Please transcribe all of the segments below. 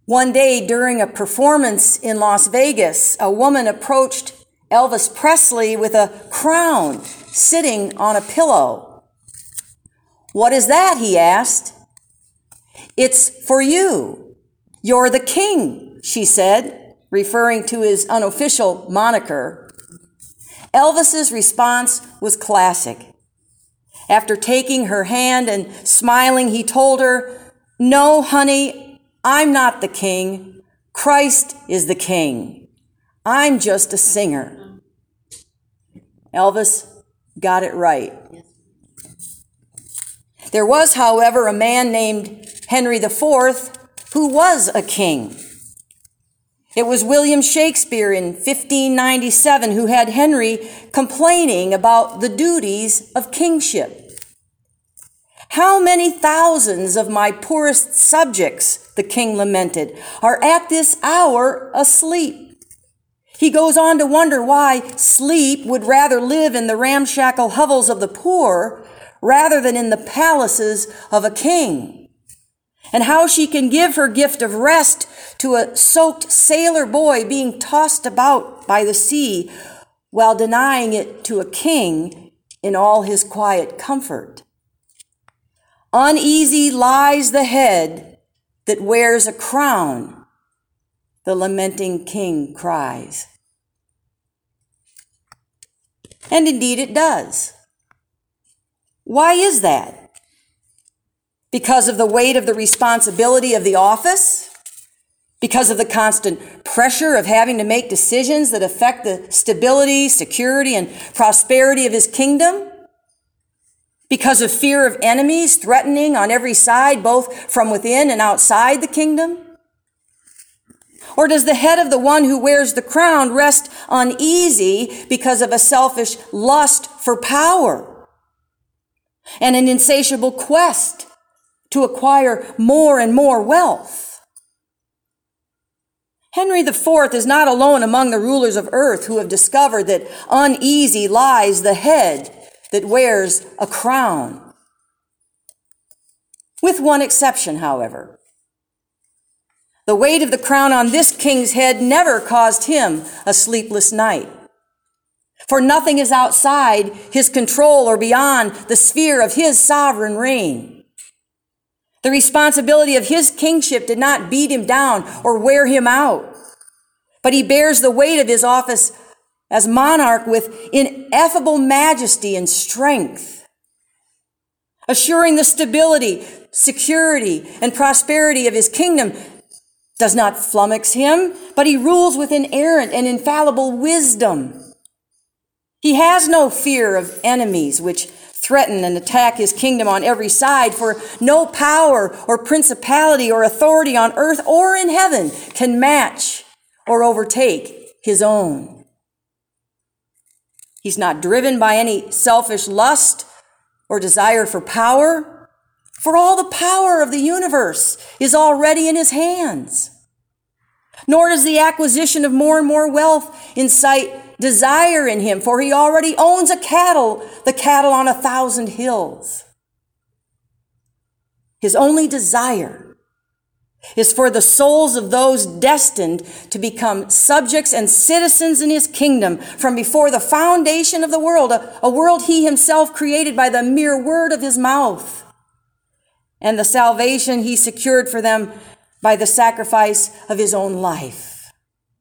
One day during a performance in Las Vegas, a woman approached Elvis Presley with a crown sitting on a pillow. "What is that?" he asked. "It's for you. You're the king," she said, referring to his unofficial moniker. Elvis's response was classic. After taking her hand and smiling, he told her, "No, honey, I'm not the king. Christ is the king. I'm just a singer." Elvis got it right. There was, however, a man named Henry IV who was a king. It was William Shakespeare in 1597 who had Henry complaining about the duties of kingship. "How many thousands of my poorest subjects," the king lamented, "are at this hour asleep." He goes on to wonder why sleep would rather live in the ramshackle hovels of the poor rather than in the palaces of a king, and how she can give her gift of rest to a soaked sailor boy being tossed about by the sea while denying it to a king in all his quiet comfort. "Uneasy lies the head that wears a crown," the lamenting king cries. And indeed it does. Why is that? Because of the weight of the responsibility of the office? Because of the constant pressure of having to make decisions that affect the stability, security, and prosperity of his kingdom? Because of fear of enemies threatening on every side, both from within and outside the kingdom? Or does the head of the one who wears the crown rest uneasy because of a selfish lust for power and an insatiable quest to acquire more and more wealth? Henry IV is not alone among the rulers of earth who have discovered that uneasy lies the head that wears a crown. With one exception, however. The weight of the crown on this king's head never caused him a sleepless night. For nothing is outside his control or beyond the sphere of his sovereign reign. The responsibility of his kingship did not beat him down or wear him out, but he bears the weight of his office as monarch with ineffable majesty and strength, assuring the stability, security, and prosperity of his kingdom. Does not flummox him, but he rules with inerrant and infallible wisdom. He has no fear of enemies which threaten and attack his kingdom on every side, for no power or principality or authority on earth or in heaven can match or overtake his own. He's not driven by any selfish lust or desire for power, for all the power of the universe is already in his hands. Nor does the acquisition of more and more wealth incite desire in him, for he already owns the cattle on 1,000 hills. His only desire is for the souls of those destined to become subjects and citizens in his kingdom from before the foundation of the world, a world he himself created by the mere word of his mouth, and the salvation he secured for them by the sacrifice of his own life.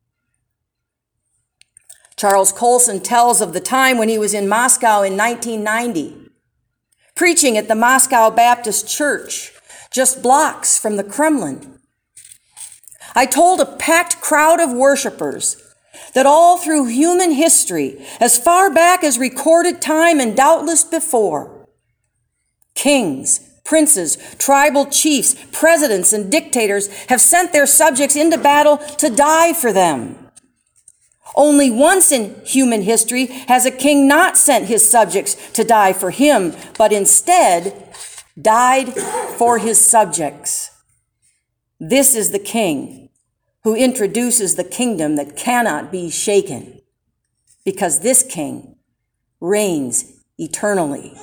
Charles Colson tells of the time when he was in Moscow in 1990, preaching at the Moscow Baptist Church, just blocks from the Kremlin. "I told a packed crowd of worshipers that all through human history, as far back as recorded time and doubtless before, kings, princes, tribal chiefs, presidents, and dictators have sent their subjects into battle to die for them. Only once in human history has a king not sent his subjects to die for him, but instead died for his subjects. This is the king who introduces the kingdom that cannot be shaken, because this king reigns eternally."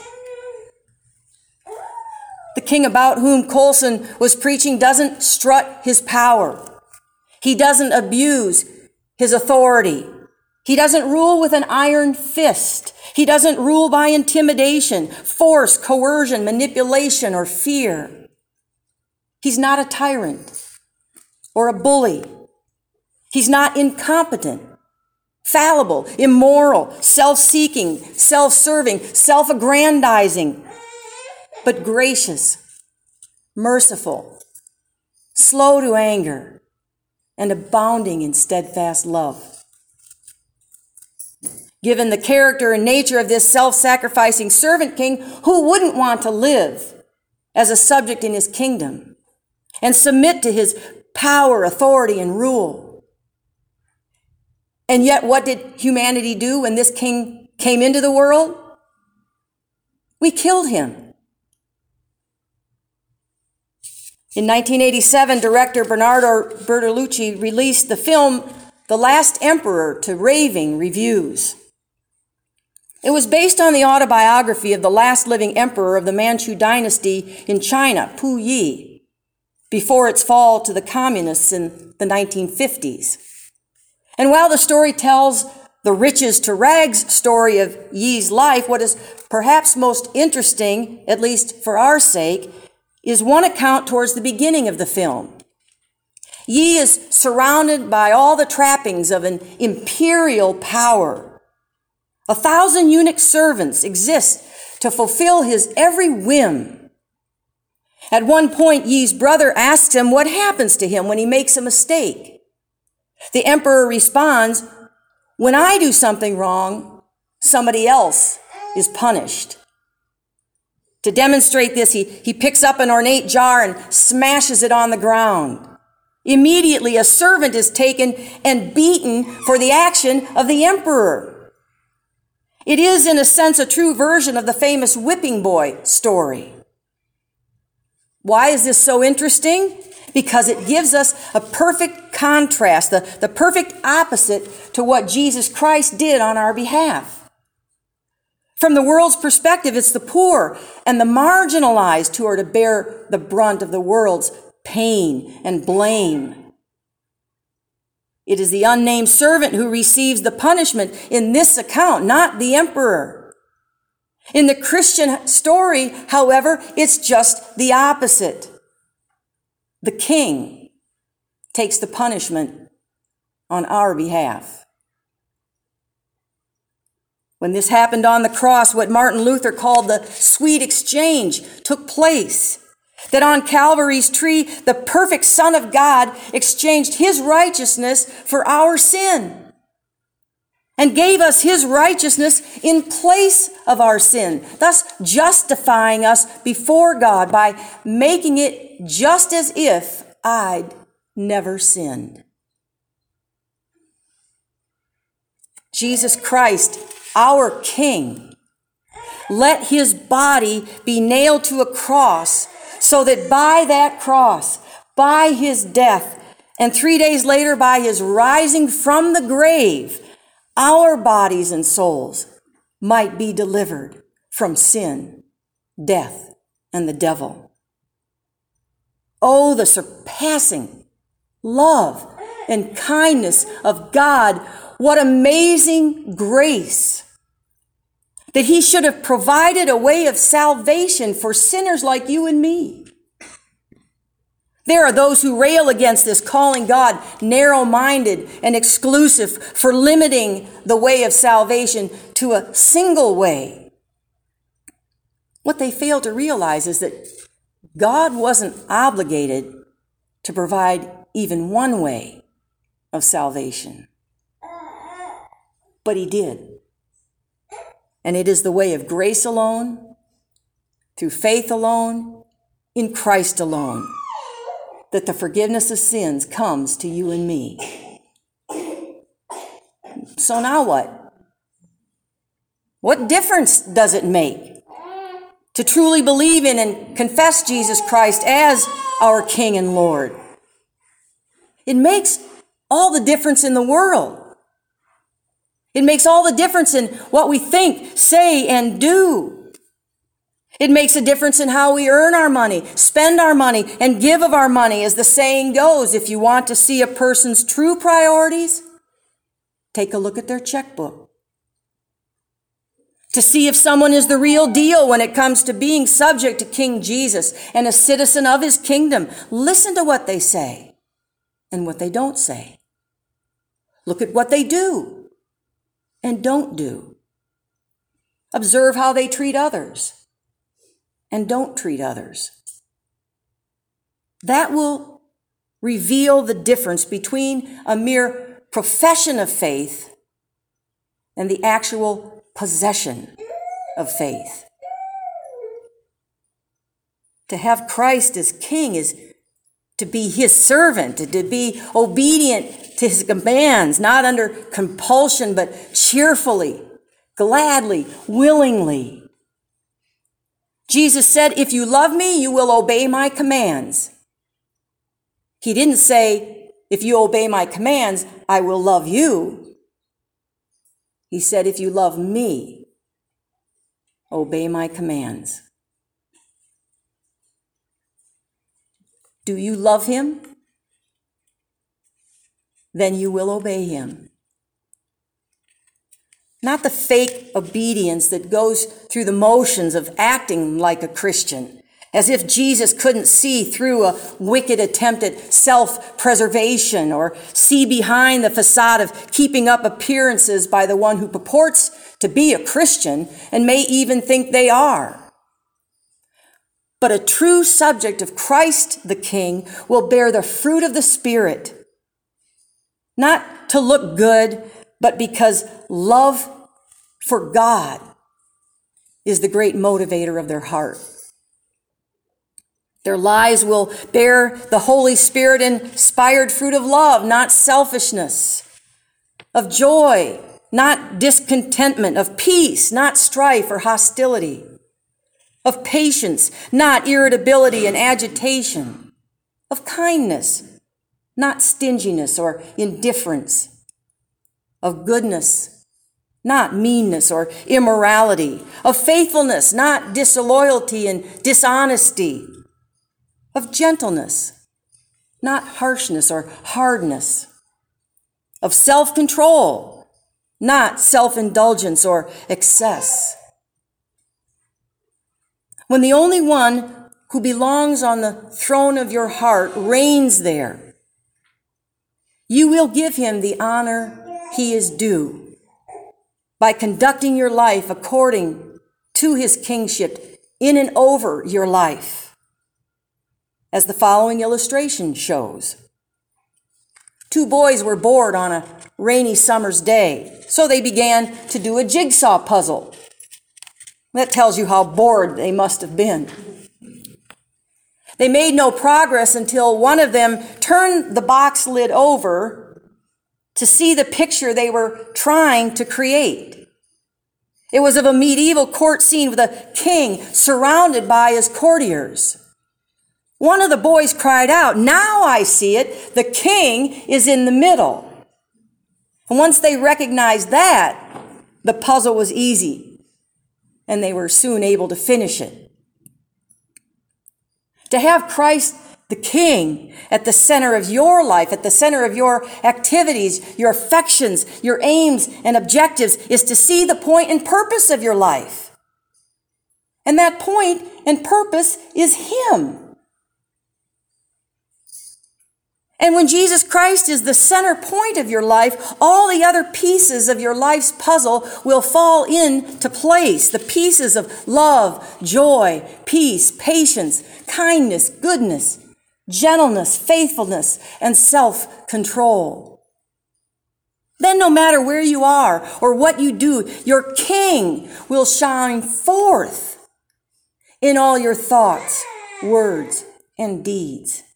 The king about whom Colson was preaching doesn't strut his power He doesn't abuse his authority. He doesn't rule with an iron fist. He doesn't rule by intimidation, force, coercion, manipulation, or fear. He's not a tyrant or a bully. He's not incompetent, fallible, immoral, self-seeking, self-serving, self-aggrandizing, but gracious, merciful, slow to anger, and abounding in steadfast love. Given the character and nature of this self-sacrificing servant king, who wouldn't want to live as a subject in his kingdom and submit to his power, authority, and rule? And yet, what did humanity do when this king came into the world? We killed him. In 1987, director Bernardo Bertolucci released the film The Last Emperor to raving reviews. It was based on the autobiography of the last living emperor of the Manchu dynasty in China, Pu Yi, before its fall to the communists in the 1950s. And while the story tells the riches to rags story of Yi's life, what is perhaps most interesting, at least for our sake, is one account towards the beginning of the film. Yi is surrounded by all the trappings of an imperial power. 1,000 eunuch servants exist to fulfill his every whim. At one point, Yi's brother asks him what happens to him when he makes a mistake. The emperor responds, "When I do something wrong, somebody else is punished." To demonstrate this, he picks up an ornate jar and smashes it on the ground. Immediately, a servant is taken and beaten for the action of the emperor. It is, in a sense, a true version of the famous whipping boy story. Why is this so interesting? Because it gives us a perfect contrast, the perfect opposite to what Jesus Christ did on our behalf. From the world's perspective, it's the poor and the marginalized who are to bear the brunt of the world's pain and blame. It is the unnamed servant who receives the punishment in this account, not the emperor. In the Christian story, however, it's just the opposite. The king takes the punishment on our behalf. When this happened on the cross, what Martin Luther called the sweet exchange took place. That on Calvary's tree, the perfect Son of God exchanged his righteousness for our sin and gave us his righteousness in place of our sin, thus justifying us before God by making it just as if I'd never sinned. Jesus Christ, our King, let his body be nailed to a cross so that by that cross, by his death, and 3 days later by his rising from the grave, our bodies and souls might be delivered from sin, death, and the devil. Oh, the surpassing love and kindness of God. What amazing grace that he should have provided a way of salvation for sinners like you and me. There are those who rail against this, calling God narrow-minded and exclusive for limiting the way of salvation to a single way. What they fail to realize is that God wasn't obligated to provide even one way of salvation, but he did. And it is the way of grace alone, through faith alone, in Christ alone, that the forgiveness of sins comes to you and me. So now what? What difference does it make to truly believe in and confess Jesus Christ as our King and Lord? It makes all the difference in the world. It makes all the difference in what we think, say, and do. It makes a difference in how we earn our money, spend our money, and give of our money. As the saying goes, if you want to see a person's true priorities, take a look at their checkbook. To see if someone is the real deal when it comes to being subject to King Jesus and a citizen of his kingdom, listen to what they say and what they don't say. Look at what they do and don't do. Observe how they treat others and don't treat others. That will reveal the difference between a mere profession of faith and the actual possession of faith. To have Christ as King is to be his servant, to be obedient to his commands, not under compulsion, but cheerfully, gladly, willingly. Jesus said, if you love me, you will obey my commands. He didn't say, if you obey my commands, I will love you. He said, if you love me, obey my commands. Do you love him? Then you will obey him. Not the fake obedience that goes through the motions of acting like a Christian, as if Jesus couldn't see through a wicked attempt at self-preservation or see behind the facade of keeping up appearances by the one who purports to be a Christian and may even think they are. But a true subject of Christ the King will bear the fruit of the Spirit, not to look good, but because love for God is the great motivator of their heart. Their lives will bear the Holy Spirit-inspired fruit of love, not selfishness, of joy, not discontentment, of peace, not strife or hostility, of patience, not irritability and agitation, of kindness, not stinginess or indifference, of goodness, not meanness or immorality, of faithfulness, not disloyalty and dishonesty, of gentleness, not harshness or hardness, of self-control, not self-indulgence or excess. When the only one who belongs on the throne of your heart reigns there, you will give him the honor he is due by conducting your life according to his kingship in and over your life, as the following illustration shows. Two boys were bored on a rainy summer's day, so they began to do a jigsaw puzzle. That tells you how bored they must have been. They made no progress until one of them turned the box lid over to see the picture they were trying to create. It was of a medieval court scene with a king surrounded by his courtiers. One of the boys cried out, "Now I see it, the king is in the middle." And once they recognized that, the puzzle was easy, and they were soon able to finish it. To have Christ the King at the center of your life, at the center of your activities, your affections, your aims and objectives, is to see the point and purpose of your life. And that point and purpose is him. And when Jesus Christ is the center point of your life, all the other pieces of your life's puzzle will fall into place. The pieces of love, joy, peace, patience, kindness, goodness, gentleness, faithfulness, and self-control. Then no matter where you are or what you do, your King will shine forth in all your thoughts, words, and deeds.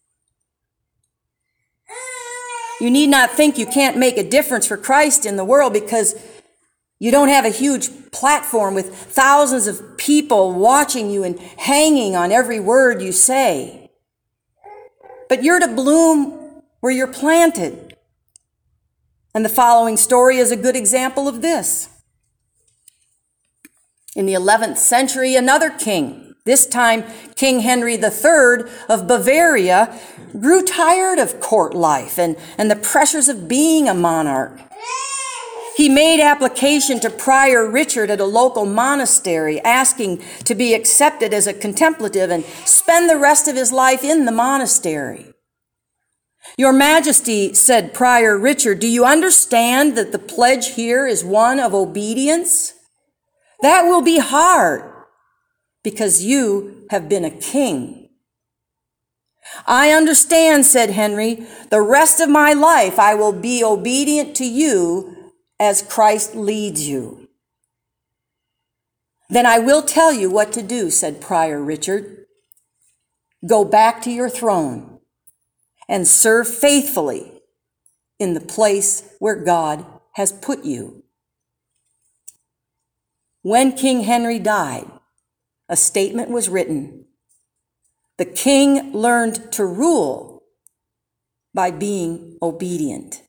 You need not think you can't make a difference for Christ in the world because you don't have a huge platform with thousands of people watching you and hanging on every word you say. But you're to bloom where you're planted. And the following story is a good example of this. In the 11th century, another king This time, King Henry III of Bavaria grew tired of court life and the pressures of being a monarch. He made application to Prior Richard at a local monastery, asking to be accepted as a contemplative and spend the rest of his life in the monastery. "Your Majesty," said Prior Richard, "do you understand that the pledge here is one of obedience? That will be hard, because you have been a king." "I understand," said Henry. "The rest of my life I will be obedient to you as Christ leads you." "Then I will tell you what to do," said Prior Richard. "Go back to your throne and serve faithfully in the place where God has put you." When King Henry died, a statement was written. The king learned to rule by being obedient.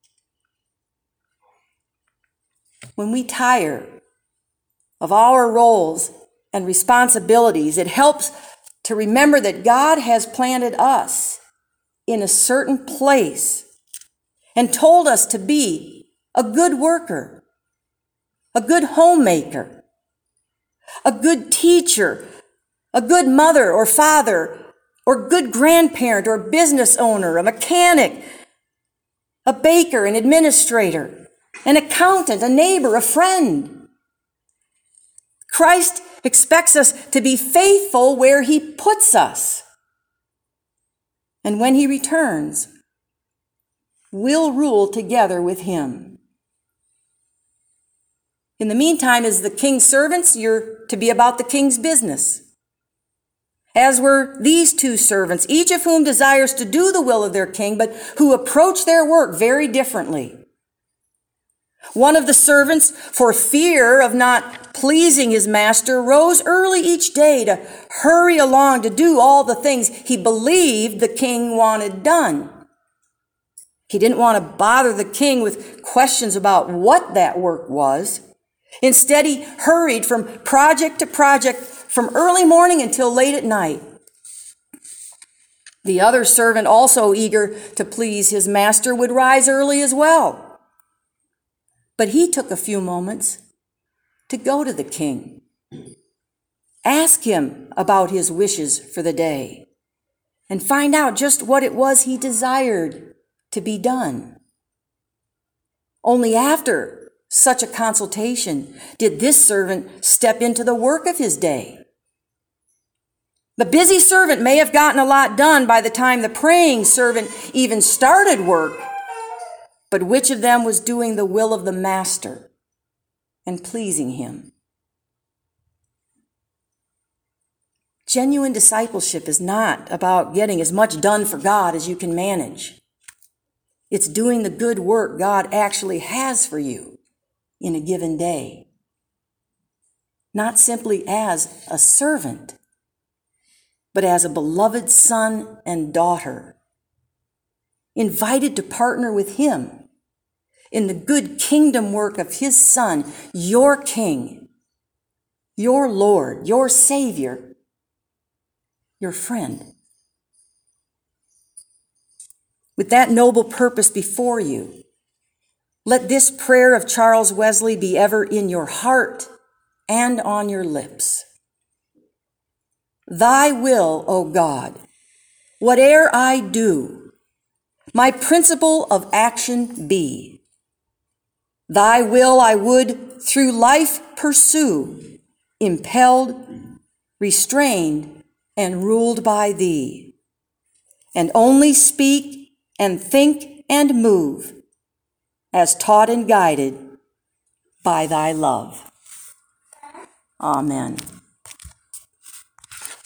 When we tire of our roles and responsibilities, it helps to remember that God has planted us in a certain place and told us to be a good worker, a good homemaker, a good teacher, a good mother or father, or good grandparent or business owner, a mechanic, a baker, an administrator, an accountant, a neighbor, a friend. Christ expects us to be faithful where he puts us. And when he returns, we'll rule together with him. In the meantime, as the king's servants, you're to be about the king's business. As were these two servants, each of whom desires to do the will of their king, but who approach their work very differently. One of the servants, for fear of not pleasing his master, rose early each day to hurry along to do all the things he believed the king wanted done. He didn't want to bother the king with questions about what that work was. Instead, he hurried from project to project from early morning until late at night. The other servant, also eager to please his master, would rise early as well. But he took a few moments to go to the king, ask him about his wishes for the day, and find out just what it was he desired to be done. Only after such a consultation did this servant step into the work of his day. The busy servant may have gotten a lot done by the time the praying servant even started work, but which of them was doing the will of the master and pleasing him? Genuine discipleship is not about getting as much done for God as you can manage. It's doing the good work God actually has for you in a given day. Not simply as a servant, but as a beloved son and daughter, invited to partner with him in the good kingdom work of his Son, your King, your Lord, your Savior, your friend. With that noble purpose before you, let this prayer of Charles Wesley be ever in your heart and on your lips. Thy will, O God, whate'er I do, my principle of action be. Thy will I would through life pursue, impelled, restrained, and ruled by thee, and only speak and think and move as taught and guided by thy love. Amen.